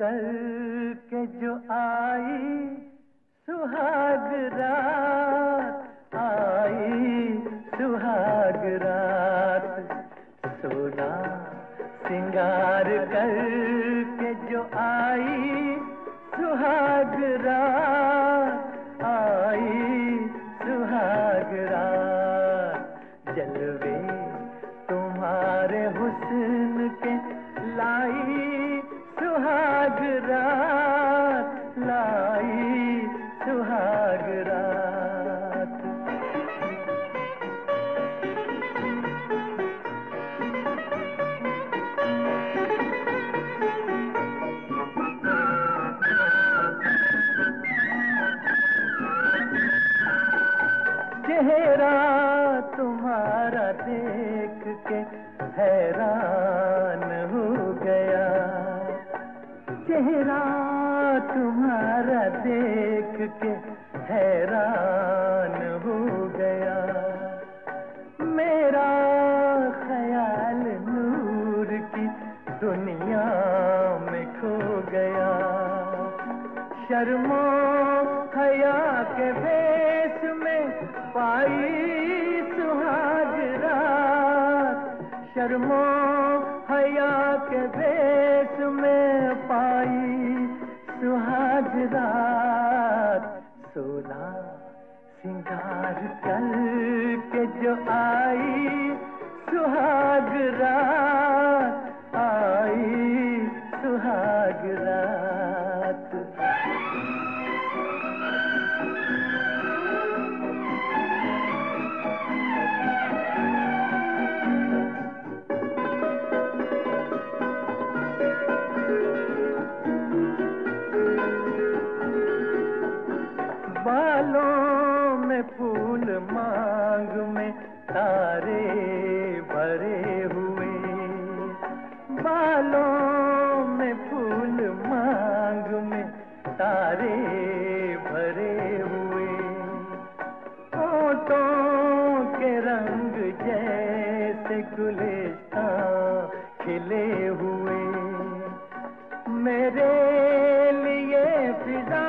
कल के जो आई सुहाग रात, आई सुहाग रात। सोना सिंगार कर के जो आई सुहाग रात, आई सुहाग रात। जलवे तुम्हारे हुस्न के लाई सुहाग रात, लाई सुहाग रात। चेहरा तुम्हारा देख के हैरान हो गया, चेहरा तुम्हारा देख के हैरान हो गया। मेरा ख्याल नूर की दुनिया में खो गया। शर्मो हया के भेष में पाई सुहाग रात, शर्मो हया के भेष में पाई सुहाग रात। सोना सिंगार कर के जो आई सुहाग रात, आई सुहाग रात। बालों में फूल मांग में तारे भरे हुए, बालों में फूल मांग में तारे भरे हुए। होठों के रंग जैसे गुलिस्तां खिले हुए। मेरे लिए फिजा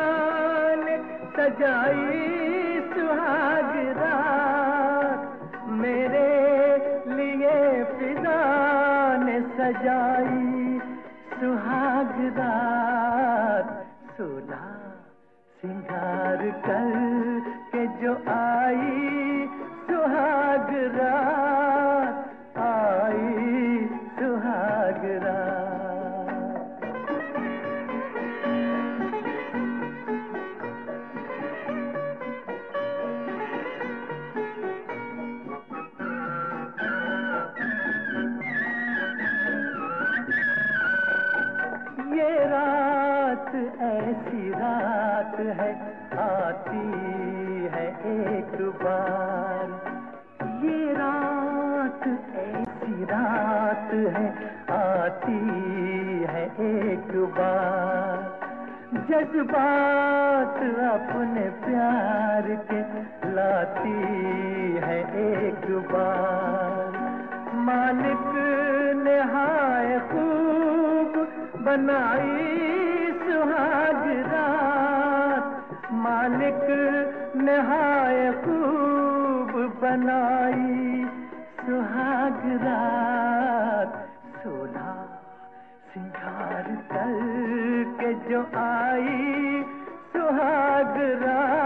सजाई सुहाग रात, मेरे लिए फिजा ने सजाई सुहाग रात। सोना सिंगार कर के जो आई सुहाग रात, आई सुहाग रात। ये रात ऐसी रात है आती है एक बार, ये रात ऐसी रात है आती है एक बार। जज्बात अपने प्यार के लाती है एक बार। मालिक ने हाय खूब बनाई सुहाग रात, मालिक ने हाय खूब बनाई सुहाग रात। सोना सिंगार कर के जो आई सुहाग रात,